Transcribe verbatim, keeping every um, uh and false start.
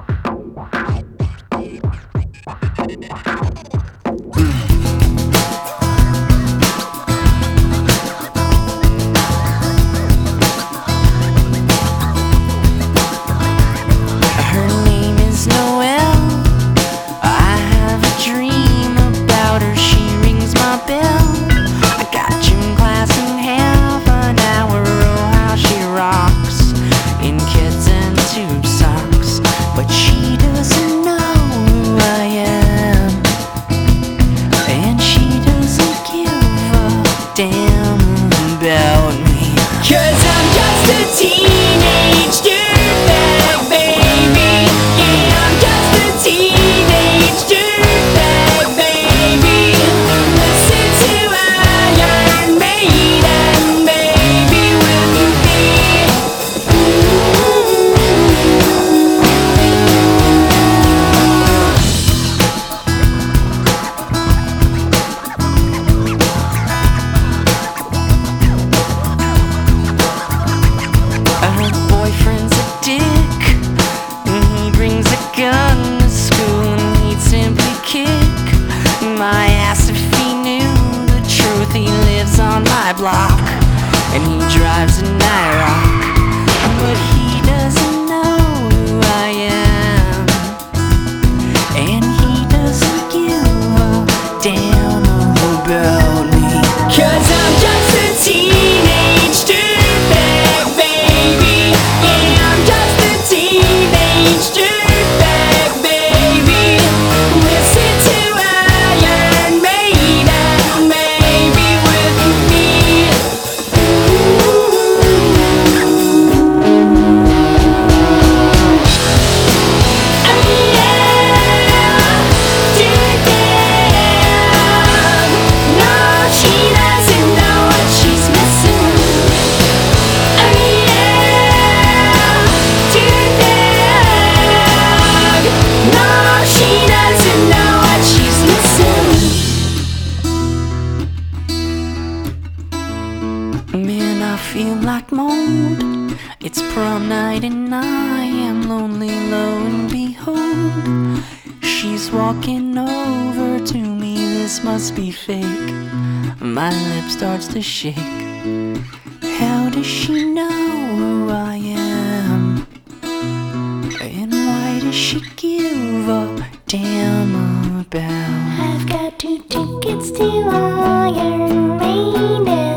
My ass if he knew the truth. He lives on my block and he drives an IROC, but he doesn't know who I am, and he doesn't give a damn about me. Cause I'm just a teenage dirtbag, baby. Yeah, I'm just a teenage dirtbag, baby. Listen to Iron Maiden, maybe with me. Oh yeah, dirtbag. No, she doesn't know what she's missing. Oh yeah, dirtbag. No, she doesn't know what she's missing. Man, I feel like mold. It's prom night and I am lonely, lo and behold, she's walking over to me. This must be fake. My lip starts to shake. How does she know who I am? And why does she give a damn about? I've got two tickets to Iron Maiden.